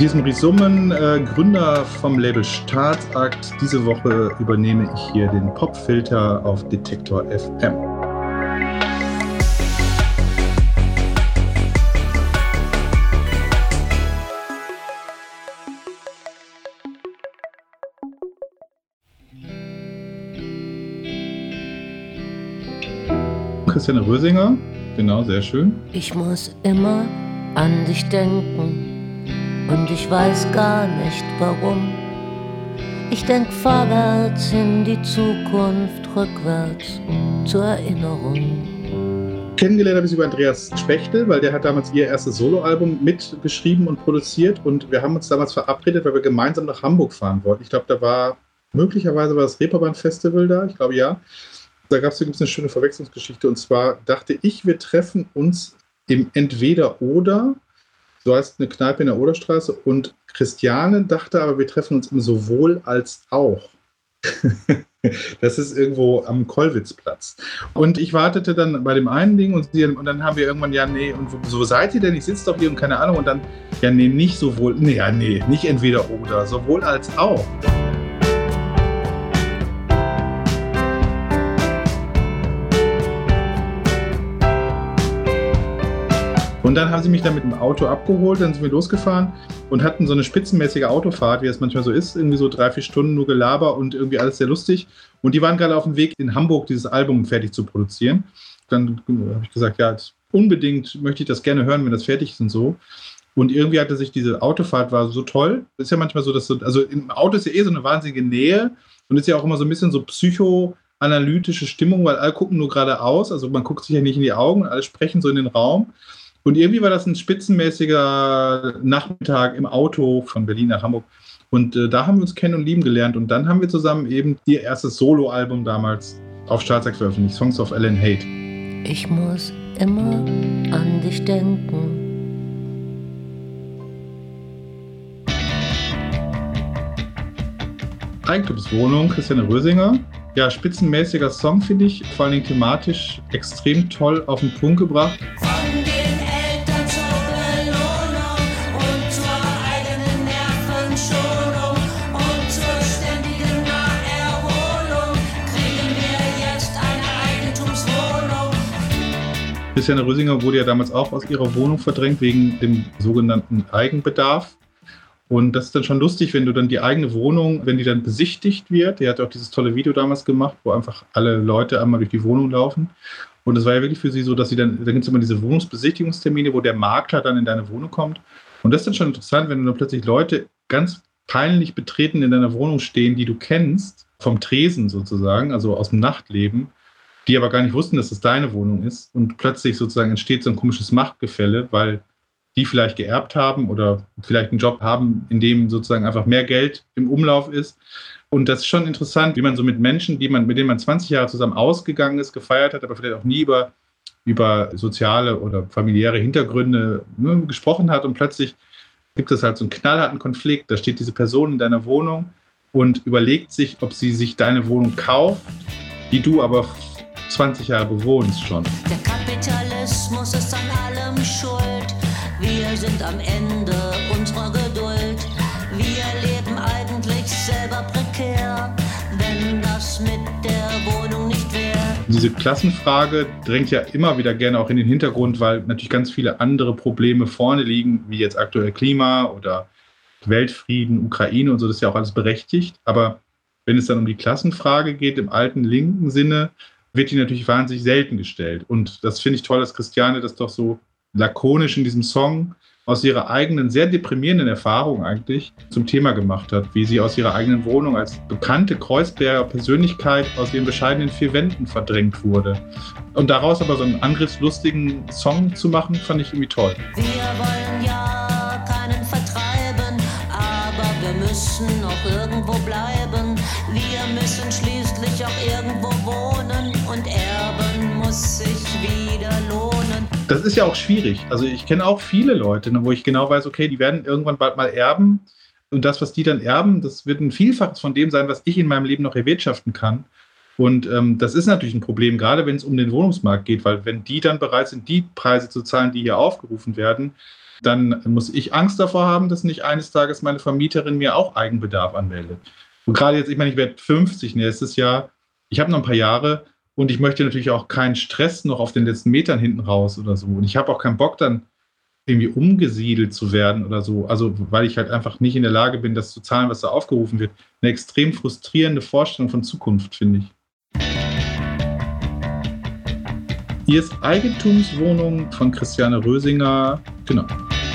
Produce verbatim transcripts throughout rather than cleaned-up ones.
Diesem Risummen, äh, Gründer vom Label Staatsakt. Diese Woche übernehme ich hier den Popfilter auf Detektor F M. Christiane Rösinger, genau, sehr schön. Ich muss immer an dich denken. Und ich weiß gar nicht warum. Ich denk vorwärts in die Zukunft, rückwärts zur Erinnerung. Kennengelernt habe ich sie über Andreas Spechtel, weil der hat damals ihr erstes Soloalbum mitgeschrieben und produziert. Und wir haben uns damals verabredet, weil wir gemeinsam nach Hamburg fahren wollten. Ich glaube, da war, möglicherweise war das Reeperbahn-Festival da, ich glaube ja. Da gab es eine schöne Verwechslungsgeschichte. Und zwar dachte ich, wir treffen uns im Entweder-Oder. So heißt eine Kneipe in der Oderstraße. Und Christiane dachte aber, wir treffen uns im Sowohl als auch. Das ist irgendwo am Kollwitzplatz. Und ich wartete dann bei dem einen Ding und, sie, und dann haben wir irgendwann, ja, nee, und wo, so seid ihr denn? Ich sitze doch hier und keine Ahnung. Und dann, ja, nee, nicht sowohl, nee, ja, nee, nicht entweder oder, sowohl als auch. Und dann haben sie mich dann mit dem Auto abgeholt, dann sind wir losgefahren und hatten so eine spitzenmäßige Autofahrt, wie es manchmal so ist, irgendwie so drei, vier Stunden nur Gelaber und irgendwie alles sehr lustig. Und die waren gerade auf dem Weg, in Hamburg dieses Album fertig zu produzieren. Dann habe ich gesagt, ja, unbedingt möchte ich das gerne hören, wenn das fertig ist und so. Und irgendwie hatte sich diese Autofahrt war so toll. Das ist ja manchmal so, dass so, also im Auto ist ja eh so eine wahnsinnige Nähe und ist ja auch immer so ein bisschen so psychoanalytische Stimmung, weil alle gucken nur geradeaus, also man guckt sich ja nicht in die Augen, alle sprechen so in den Raum. Und irgendwie war das ein spitzenmäßiger Nachmittag im Auto von Berlin nach Hamburg. Und äh, da haben wir uns kennen und lieben gelernt. Und dann haben wir zusammen eben ihr erstes Soloalbum damals auf Staatsakt veröffentlicht, Songs of Alan Haight. Ich muss immer an dich denken. Eigentumswohnung, Christiane Rösinger. Ja, spitzenmäßiger Song, finde ich. Vor allen Dingen thematisch extrem toll auf den Punkt gebracht. Christiane Rösinger wurde ja damals auch aus ihrer Wohnung verdrängt wegen dem sogenannten Eigenbedarf. Und das ist dann schon lustig, wenn du dann die eigene Wohnung, wenn die dann besichtigt wird. Die hat auch dieses tolle Video damals gemacht, wo einfach alle Leute einmal durch die Wohnung laufen. Und es war ja wirklich für sie so, dass sie dann, da gibt es immer diese Wohnungsbesichtigungstermine, wo der Makler dann in deine Wohnung kommt. Und das ist dann schon interessant, wenn dann plötzlich Leute ganz peinlich betreten in deiner Wohnung stehen, die du kennst, vom Tresen sozusagen, also aus dem Nachtleben, die aber gar nicht wussten, dass es deine Wohnung ist. Und plötzlich sozusagen entsteht so ein komisches Machtgefälle, weil die vielleicht geerbt haben oder vielleicht einen Job haben, in dem sozusagen einfach mehr Geld im Umlauf ist. Und das ist schon interessant, wie man so mit Menschen, die man, mit denen man zwanzig Jahre zusammen ausgegangen ist, gefeiert hat, aber vielleicht auch nie über, über soziale oder familiäre Hintergründe, ne, gesprochen hat. Und plötzlich gibt es halt so einen knallharten Konflikt. Da steht diese Person in deiner Wohnung und überlegt sich, ob sie sich deine Wohnung kauft, die du aber zwanzig Jahre bewohnst schon. Der Kapitalismus ist an allem schuld. Wir sind am Ende unserer Geduld. Wir leben eigentlich selber prekär, wenn das mit der Wohnung nicht wäre. Diese Klassenfrage drängt ja immer wieder gerne auch in den Hintergrund, weil natürlich ganz viele andere Probleme vorne liegen, wie jetzt aktuell Klima oder Weltfrieden, Ukraine und so. Das ist ja auch alles berechtigt. Aber wenn es dann um die Klassenfrage geht, im alten linken Sinne, wird die natürlich wahnsinnig selten gestellt. Und das finde ich toll, dass Christiane das doch so lakonisch in diesem Song aus ihrer eigenen, sehr deprimierenden Erfahrung eigentlich zum Thema gemacht hat, wie sie aus ihrer eigenen Wohnung als bekannte Kreuzberger Persönlichkeit aus ihren bescheidenen vier Wänden verdrängt wurde. Und daraus aber so einen angriffslustigen Song zu machen, fand ich irgendwie toll. Wir wollen ja keinen vertreiben, aber wir müssen auch irgendwo bleiben. Wir müssen schließlich auch irgendwo wohnen und erben muss sich wieder lohnen. Das ist ja auch schwierig. Also ich kenne auch viele Leute, wo ich genau weiß, okay, die werden irgendwann bald mal erben. Und das, was die dann erben, das wird ein Vielfaches von dem sein, was ich in meinem Leben noch erwirtschaften kann. Und ähm, das ist natürlich ein Problem, gerade wenn es um den Wohnungsmarkt geht, weil wenn die dann bereit sind, die Preise zu zahlen, die hier aufgerufen werden, dann muss ich Angst davor haben, dass nicht eines Tages meine Vermieterin mir auch Eigenbedarf anmeldet. Und gerade jetzt, ich meine, ich werde fünfzig nächstes Jahr, ich habe noch ein paar Jahre und ich möchte natürlich auch keinen Stress noch auf den letzten Metern hinten raus oder so. Und ich habe auch keinen Bock dann irgendwie umgesiedelt zu werden oder so. Also weil ich halt einfach nicht in der Lage bin, das zu zahlen, was da aufgerufen wird. Eine extrem frustrierende Vorstellung von Zukunft, finde ich. Hier ist Eigentumswohnung von Christiane Rösinger. Genau.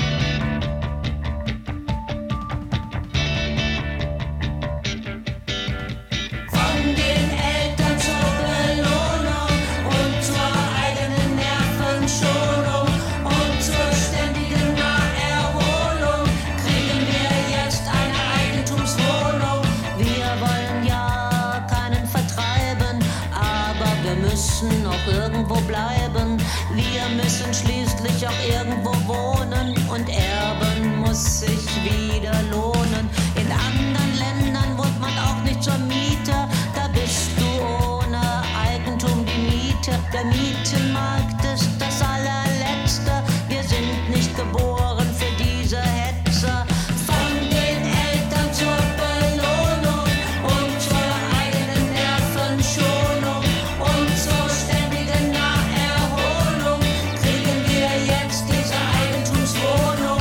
Wir müssen schließlich auch irgendwo wohnen und erben muss sich wieder lohnen. In anderen Ländern wohnt man auch nicht zur Miete, da bist du ohne Eigentum die Miete. Der Mietenmarkt ist das allerletzte, wir sind nicht geboren für diese Hetze. Von den Eltern zur Belohnung und zur eigenen Nervenschonung und zur ständigen Nacherholung kriegen wir jetzt diese Eigentumswohnung.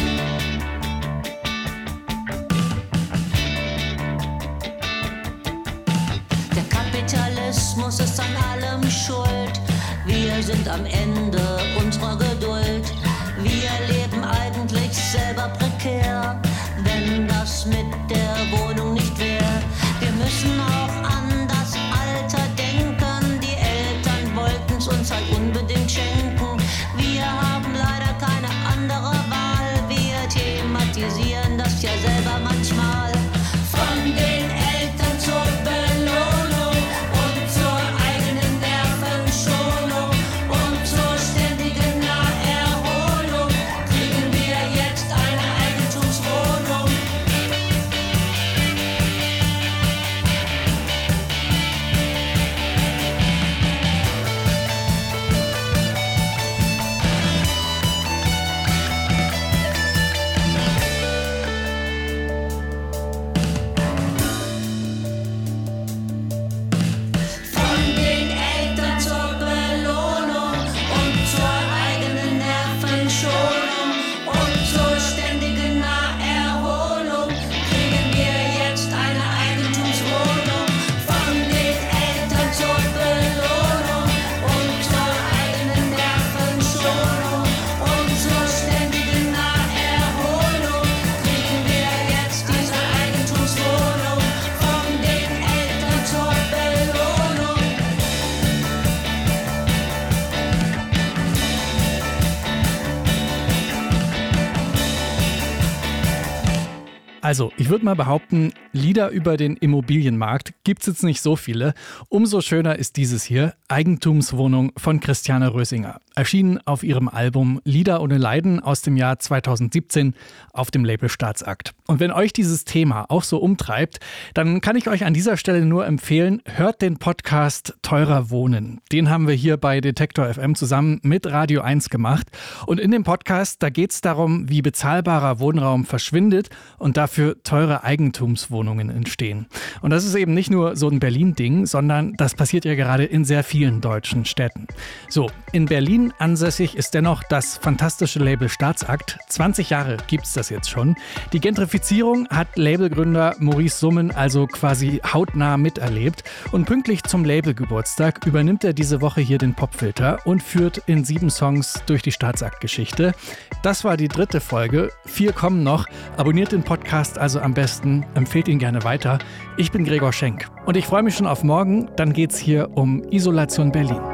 Der Kapitalismus ist an allem schuld. Wir sind am Ende unserer Geduld. Wir leben eigentlich selber prekär, wenn das mit der Wohnung nicht wäre. Wir müssen auch an das Alter denken. Die Eltern wollten's uns halt unbedingt schenken. Wir haben leider keine andere Wahl. Wir thematisieren das ja selber manchmal. Von den Eltern zur Belohnung und zur eigenen Nervenschonung und zur ständigen Naherholung kriegen wir jetzt eine Eigentumswohnung. Von den Eltern zur Belohnung und zur eigenen Nervenschonung und zur ständigen Naherholung kriegen wir jetzt eine Eigentumswohnung. Von den Eltern zur Belohnung und zur eigenen Nervenschonung und zur ständigen Naherholung kriegen wir jetzt diese Eigentumswohnung. Von den Eltern zur Belohnung. Also, ich würde mal behaupten, Lieder über den Immobilienmarkt gibt's jetzt nicht so viele. Umso schöner ist dieses hier, Eigentumswohnung von Christiane Rösinger. Erschienen auf ihrem Album Lieder ohne Leiden aus dem Jahr zweitausendsiebzehn auf dem Label Staatsakt. Und wenn euch dieses Thema auch so umtreibt, dann kann ich euch an dieser Stelle nur empfehlen, hört den Podcast Teurer Wohnen. Den haben wir hier bei Detektor F M zusammen mit Radio eins gemacht. Und in dem Podcast, da geht es darum, wie bezahlbarer Wohnraum verschwindet und dafür teure Eigentumswohnungen entstehen. Und das ist eben nicht nur so ein Berlin-Ding, sondern das passiert ja gerade in sehr vielen deutschen Städten. So, in Berlin ansässig ist dennoch das fantastische Label Staatsakt. zwanzig Jahre gibt es das jetzt schon. Die Gentrifizierung hat Labelgründer Maurice Summen also quasi hautnah miterlebt. Und pünktlich zum Labelgeburtstag übernimmt er diese Woche hier den Popfilter und führt in sieben Songs durch die Staatsakt-Geschichte. Das war die dritte Folge. Vier kommen noch. Abonniert den Podcast also am besten. Empfehlt ihn gerne weiter. Ich bin Gregor Schenk und ich freue mich schon auf morgen. Dann geht's hier um Isolation Berlin.